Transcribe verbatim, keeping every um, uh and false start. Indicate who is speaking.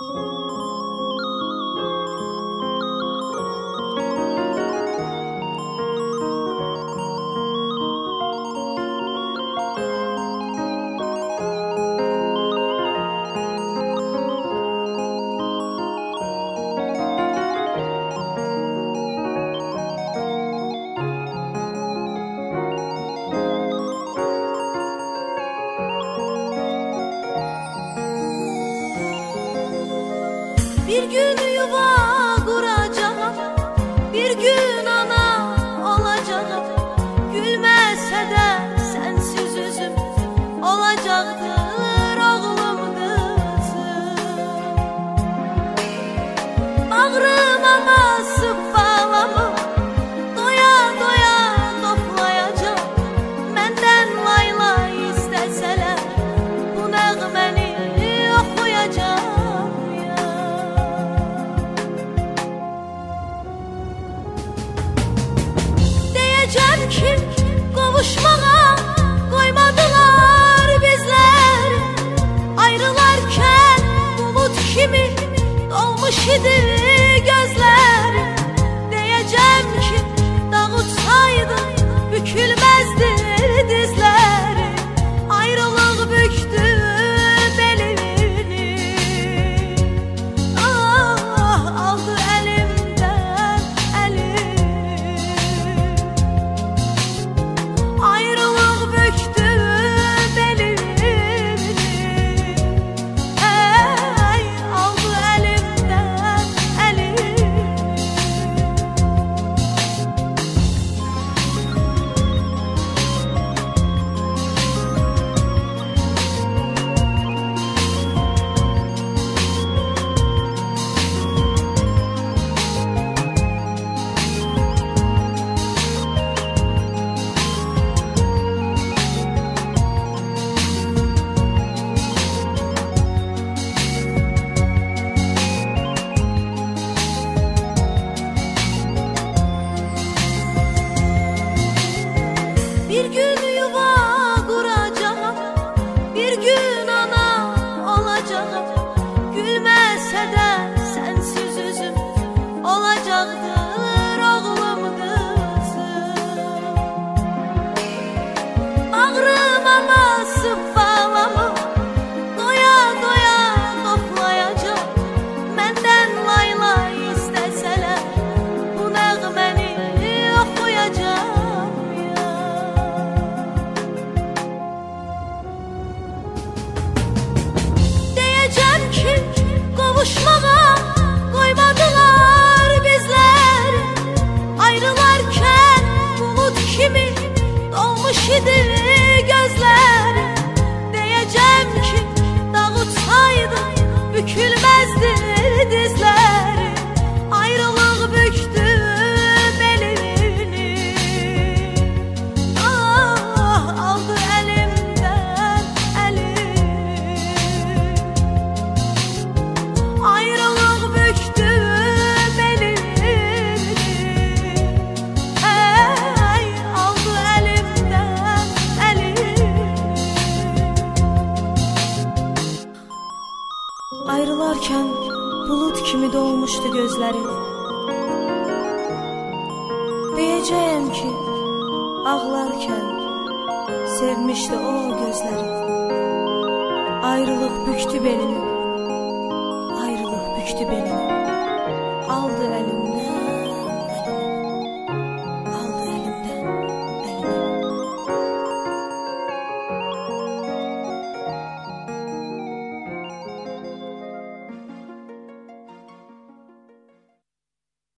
Speaker 1: Bir gün yuva kuracağım, bir gün ana olacağım. Gülmese de sensiz üzüm olacaktır oğlum kızım. Bağrıma basıp bağlamı doya doya toplayacağım. Menden layla isteseler bu nəğməni oxuyacağım. Ki qovuşmağa qoymadılar bizləri. Ayrılarkən bulut kimi dolmuş idi gözləri. Deyəcəm ki dağ uçsaydı bükülməzdi dizləri. Ayrılıq büktü belini, ah aldı əlimdən əlini. Ayrılıq büktü belini, hey aldı əlimdən əlini. Bir gün yuva kuracağım, bir gün ana olacağım. Gülmese de sensiz üzüm olacaktır oğlum kızım. Bağrıma basıp bağlamı doya doya toplayacağım. Menden layla isteseler bu nəğməni oxuyacağım. Ki qovuşmağa qoymadılar bizləri. Ayrılarkən bulut kimi dolmuş idi gözləri. Deyəcəm ki dağ uçsaydı bükülməzdi dizləri. Ayrılıq büktü belini, ah aldı əlimdən əlini. Ayrılıq büktü belini, hey aldı əlimdən əlini. Ayrılarkən bulut kimi dolmuşdu gözləri. Deyəcəyəm ki ağlarkən sevmişdi o gözləri. Ayrılıq büktü belini, ayrılıq büktü belini, aldı